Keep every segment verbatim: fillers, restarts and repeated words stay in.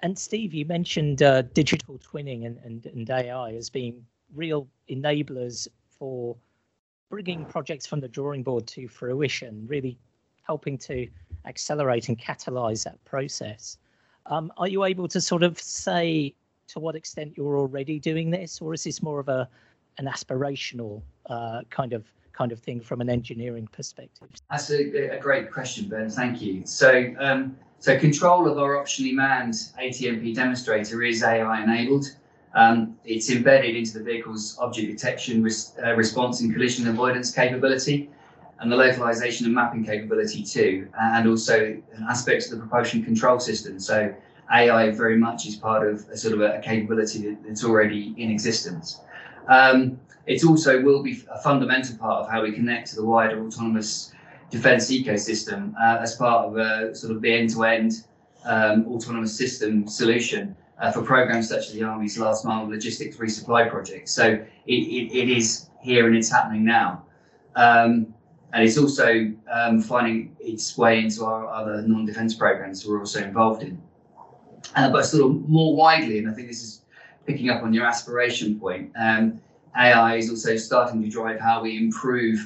and Steve, you mentioned uh, digital twinning and, and, and A I as being real enablers for bringing projects from the drawing board to fruition, really helping to accelerate and catalyze that process. Um, are you able to sort of say to what extent you're already doing this, or is this more of a an aspirational uh, kind of kind of thing from an engineering perspective? That's a, a great question, Ben. Thank you. So, um, so control of our optionally manned A T M P demonstrator is A I enabled. Um, it's embedded into the vehicle's object detection, res uh, response, and collision avoidance capability, and the localization and mapping capability too, and also aspects of the propulsion control system. So, A I very much is part of a sort of a, a capability that, that's already in existence. Um, it also will be a fundamental part of how we connect to the wider autonomous defence ecosystem uh, as part of a sort of the end-to-end um, autonomous system solution uh, for programs such as the Army's Last Mile Logistics Resupply project. So it, it, it is here and it's happening now. Um, and it's also um, finding its way into our other non-defence programs we're also involved in. Uh, but sort of more widely, and I think this is picking up on your aspiration point, um, A I is also starting to drive how we improve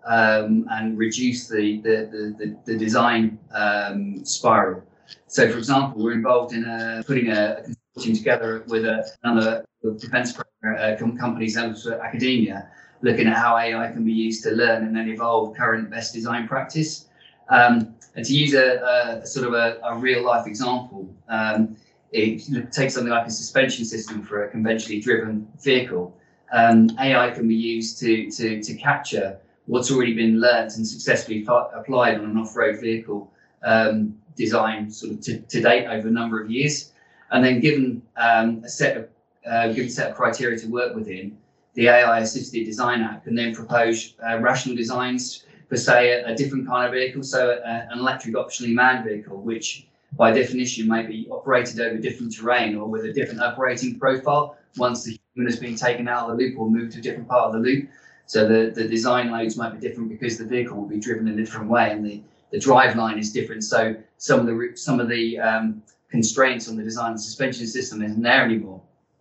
um, and reduce the, the, the, the design um, spiral. So, for example, we're involved in a, putting a, a consortium together with a, another defence uh, companies and academia, looking at how A I can be used to learn and then evolve current best design practice. Um, and to use a, a sort of a, a real life example, um, it you know, takes something like a suspension system for a conventionally driven vehicle. Um, A I can be used to, to, to capture what's already been learnt and successfully applied on an off-road vehicle um, design sort of to, to date over a number of years. And then given um, a set of uh, given set of criteria to work within, the A I-assisted design app can then propose uh, rational designs for, say, a, a different kind of vehicle, so a, an electric optionally manned vehicle, which by definition may be operated over different terrain or with a different operating profile once the human has been taken out of the loop or moved to a different part of the loop. So the, the design loads might be different because the vehicle will be driven in a different way and the, the drive line is different. So some of the some of the um, constraints on the design and suspension system isn't there anymore.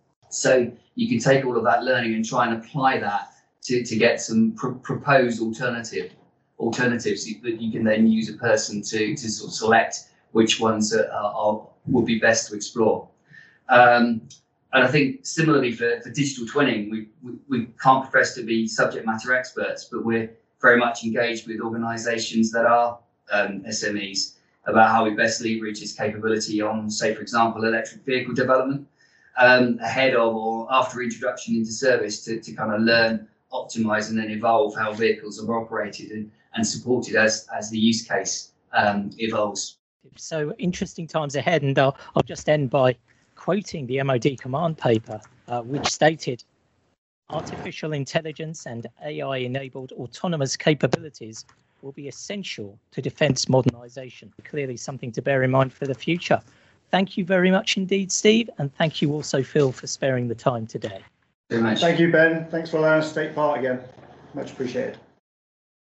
So you can take all of that learning and try and apply that to, to get some pr proposed alternative alternatives that you can then use a person to, to sort of select which ones are, are, would be best to explore. Um, and I think similarly for, for digital twinning, we, we, we can't profess to be subject matter experts, but we're very much engaged with organisations that are um, S M Es about how we best leverage its capability on, say, for example, electric vehicle development um, ahead of or after introduction into service to, to kind of learn, optimise and then evolve how vehicles are operated and, and supported as, as the use case um, evolves. So interesting times ahead, and I'll, I'll just end by quoting the M O D command paper, uh, which stated, artificial intelligence and A I-enabled autonomous capabilities will be essential to defence modernisation. Clearly something to bear in mind for the future. Thank you very much indeed, Steve, and thank you also, Phil, for sparing the time today. Very much. Thank you, Ben. Thanks for allowing us to take part again. Much appreciated.